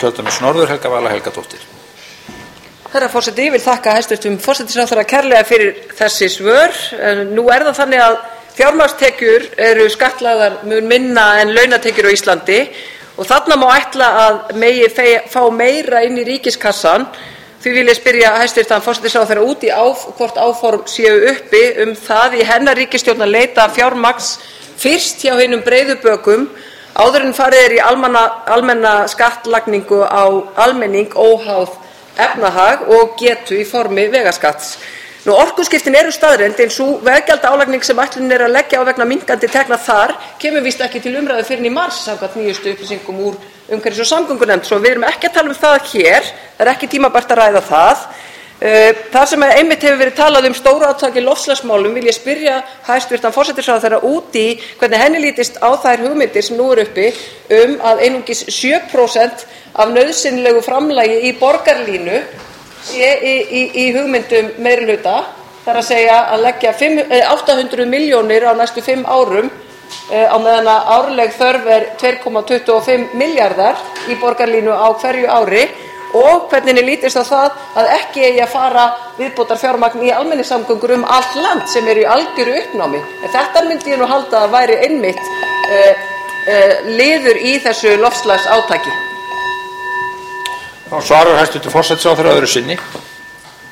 Suðurkjördæmis norður, Helga Vala Helgadóttir. Herra forseti, ég vil þakka hæstv. Forsætisráðherra kærlega fyrir þessi svör. Nú það þannig að fjármagnstekjur eru skattlagðar mun minna en launatekjur á Íslandi og þarna má ætla að megi fá meira inn í ríkiskassann. Því vil ég spyrja hæstv. Forsætisráðherra út í hvort áform séu uppi það í hennar ríkisstjórn að leita fjármagns fyrst hjá hinum breiðu bökum áður en farið í almenna skattlagningu á almenning óháð efnahag og getu í formi vegaskatts. Orkuskiptin eru staðreynd en sú veggjaldaálagning sem ætlunin að leggja á vegna minnkandi tekna þar kemur víst ekki til umræðu fyrr en í mars samkvæmt nýjustu upplýsingum úr umhverfis- og samgöngunefnd. Svo við erum ekki að tala það hér, það er ekki tímabært að ræða það. Það sem einmitt hefur verið talað stórátak í loftslagsmálum vil ég spyrja hæstv. Forsætisráðherra út í hvernig henni lítist á þær hugmyndir sem nú uppi að einungis 7% af nauðsynlegu framlagi í borgarlínu sé í hugmyndum meirihluta, þar að segja að leggja 800 milljónir á næstu 5 árum á meðan að árleg þörf 2,25 milljarðar í borgarlínu á hverju ári og hvernig henni lítist á það að ekki eigi að fara viðbótarfjármagn í almenningssamgöngur allt land sem eru í algjöru uppnámi. En þetta myndi ég nú halda að væri einmitt liður í þessu loftslagsátaki. Þá svarar hæstv. forsætisráðherra öðru sinni.